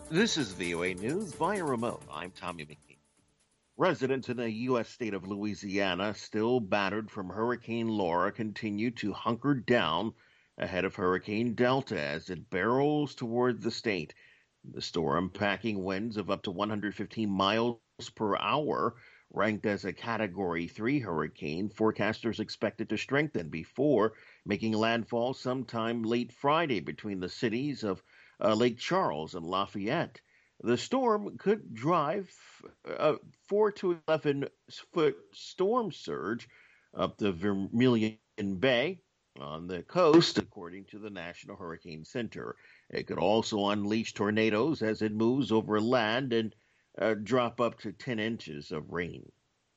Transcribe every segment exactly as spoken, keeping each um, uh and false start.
This is V O A News via remote. I'm Tommy McNeil. Residents in the U S state of Louisiana, still battered from Hurricane Laura, continue to hunker down ahead of Hurricane Delta as it barrels toward the state. The storm, packing winds of up to one hundred fifteen miles per hour, ranked as a Category three hurricane, forecasters expect it to strengthen before making landfall sometime late Friday between the cities of uh, Lake Charles and Lafayette. The storm could drive a four to eleven foot storm surge up the Vermilion Bay on the coast, according to the National Hurricane Center. It could also unleash tornadoes as it moves over land and uh, drop up to ten inches of rain.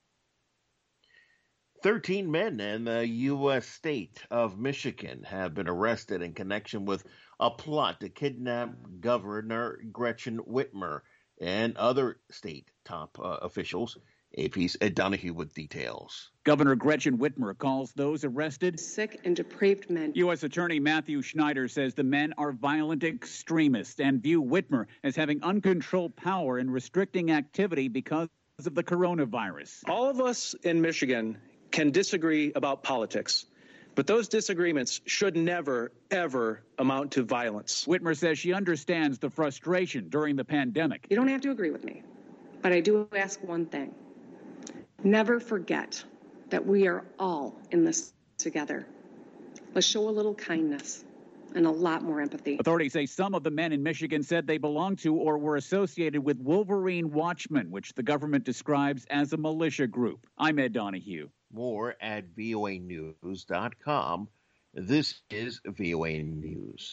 thirteen men in the U S state of Michigan have been arrested in connection with a plot to kidnap Governor Gretchen Whitmer and other state top uh, officials. A P's Ed Donahue with details. Governor Gretchen Whitmer calls those arrested sick and depraved men. U S Attorney Matthew Schneider says the men are violent extremists and view Whitmer as having uncontrolled power in restricting activity because of the coronavirus. All of us in Michigan can disagree about politics, but those disagreements should never, ever amount to violence. Whitmer says she understands the frustration during the pandemic. You don't have to agree with me, but I do ask one thing. Never forget that we are all in this together. Let's show a little kindness and a lot more empathy. Authorities say some of the men in Michigan said they belonged to or were associated with Wolverine Watchmen, which the government describes as a militia group. I'm Ed Donahue. More at V O A news dot com. This is V O A News.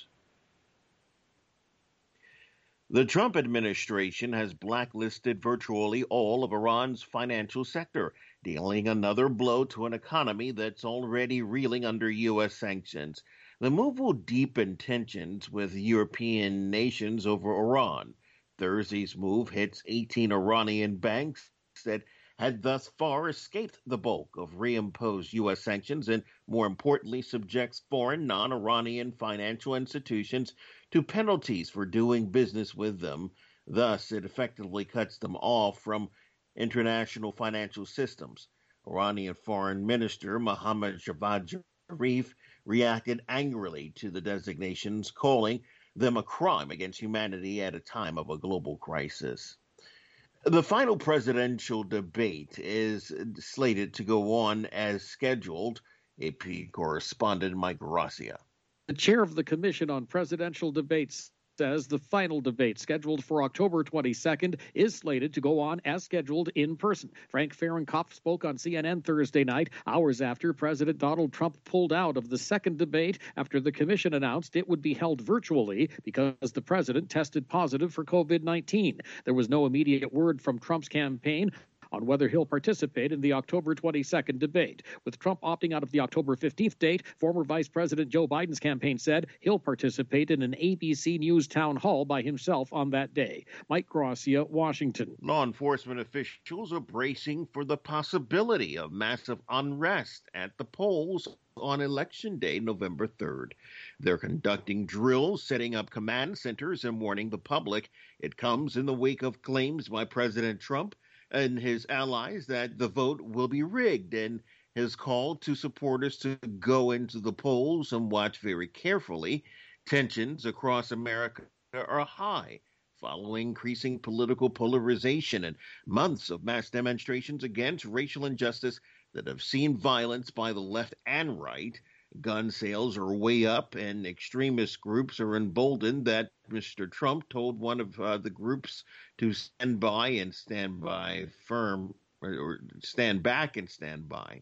The Trump administration has blacklisted virtually all of Iran's financial sector, dealing another blow to an economy that's already reeling under U S sanctions. The move will deepen tensions with European nations over Iran. Thursday's move hits eighteen Iranian banks that had thus far escaped the bulk of reimposed U S sanctions and, more importantly, subjects foreign non-Iranian financial institutions to penalties for doing business with them. Thus, it effectively cuts them off from international financial systems. Iranian Foreign Minister Mohammad Javad Zarif reacted angrily to the designations, calling them a crime against humanity at a time of a global crisis. The final presidential debate is slated to go on as scheduled. A P correspondent Mike Garcia. The chair of the Commission on Presidential Debates says the final debate, scheduled for October twenty-second, is slated to go on as scheduled in person. Frank Fahrenkopf spoke on C N N Thursday night, hours after President Donald Trump pulled out of the second debate after the commission announced it would be held virtually because the president tested positive for COVID nineteen. There was no immediate word from Trump's campaign on whether he'll participate in the October twenty-second debate. With Trump opting out of the October fifteenth date, former Vice President Joe Biden's campaign said he'll participate in an A B C News town hall by himself on that day. Mike Gracia, Washington. Law enforcement officials are bracing for the possibility of massive unrest at the polls on Election Day, November third. They're conducting drills, setting up command centers, and warning the public. It comes in the wake of claims by President Trump and his allies that the vote will be rigged, and his call to supporters to go into the polls and watch very carefully. Tensions across America are high following increasing political polarization and months of mass demonstrations against racial injustice that have seen violence by the left and right. Gun sales are way up, and extremist groups are emboldened that Mister Trump told one of uh, the groups to stand by and stand by firm, or, or stand back and stand by.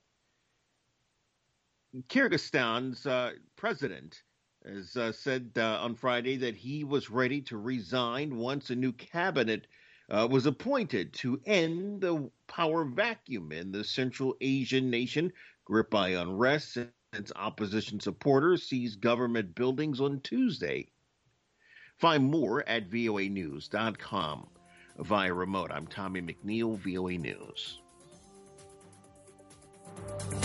Kyrgyzstan's uh, president has uh, said uh, on Friday that he was ready to resign once a new cabinet uh, was appointed to end the power vacuum in the Central Asian nation gripped by unrest since opposition supporters seized government buildings on Tuesday. Find more at V O A news dot com. Via remote, I'm Tommy McNeil, V O A News.